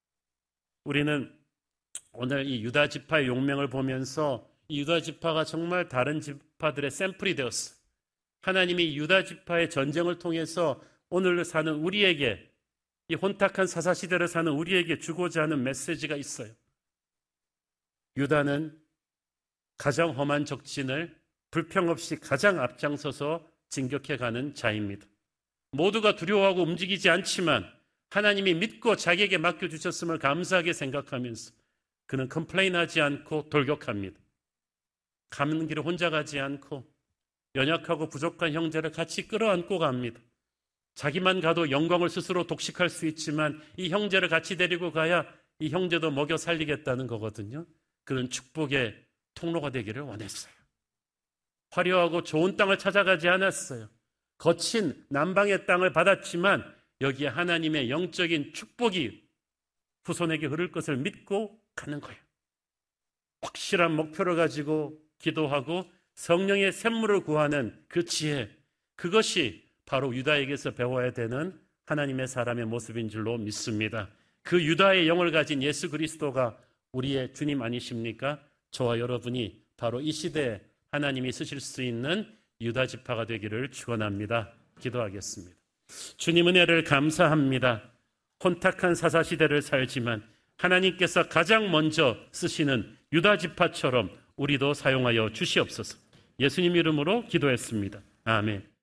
우리는 오늘 이 유다 지파의 용맹을 보면서 이 유다 지파가 정말 다른 지파들의 샘플이 되었어요. 하나님이 유다 지파의 전쟁을 통해서 오늘 사는 우리에게, 이 혼탁한 사사시대를 사는 우리에게 주고자 하는 메시지가 있어요. 유다는 가장 험한 적진을 불평 없이 가장 앞장서서 진격해가는 자입니다. 모두가 두려워하고 움직이지 않지만 하나님이 믿고 자기에게 맡겨주셨음을 감사하게 생각하면서 그는 컴플레인하지 않고 돌격합니다. 가는 길을 혼자 가지 않고 연약하고 부족한 형제를 같이 끌어안고 갑니다. 자기만 가도 영광을 스스로 독식할 수 있지만 이 형제를 같이 데리고 가야 이 형제도 먹여 살리겠다는 거거든요. 그런 축복의 통로가 되기를 원했어요. 화려하고 좋은 땅을 찾아가지 않았어요. 거친 남방의 땅을 받았지만 여기에 하나님의 영적인 축복이 후손에게 흐를 것을 믿고 가는 거예요. 확실한 목표를 가지고 기도하고 성령의 샘물을 구하는 그 지혜, 그것이 바로 유다에게서 배워야 되는 하나님의 사람의 모습인 줄로 믿습니다. 그 유다의 영을 가진 예수 그리스도가 우리의 주님 아니십니까? 저와 여러분이 바로 이 시대에 하나님이 쓰실 수 있는 유다 지파가 되기를 축원합니다. 기도하겠습니다. 주님 은혜를 감사합니다. 혼탁한 사사시대를 살지만 하나님께서 가장 먼저 쓰시는 유다 지파처럼 우리도 사용하여 주시옵소서. 예수님 이름으로 기도했습니다. 아멘.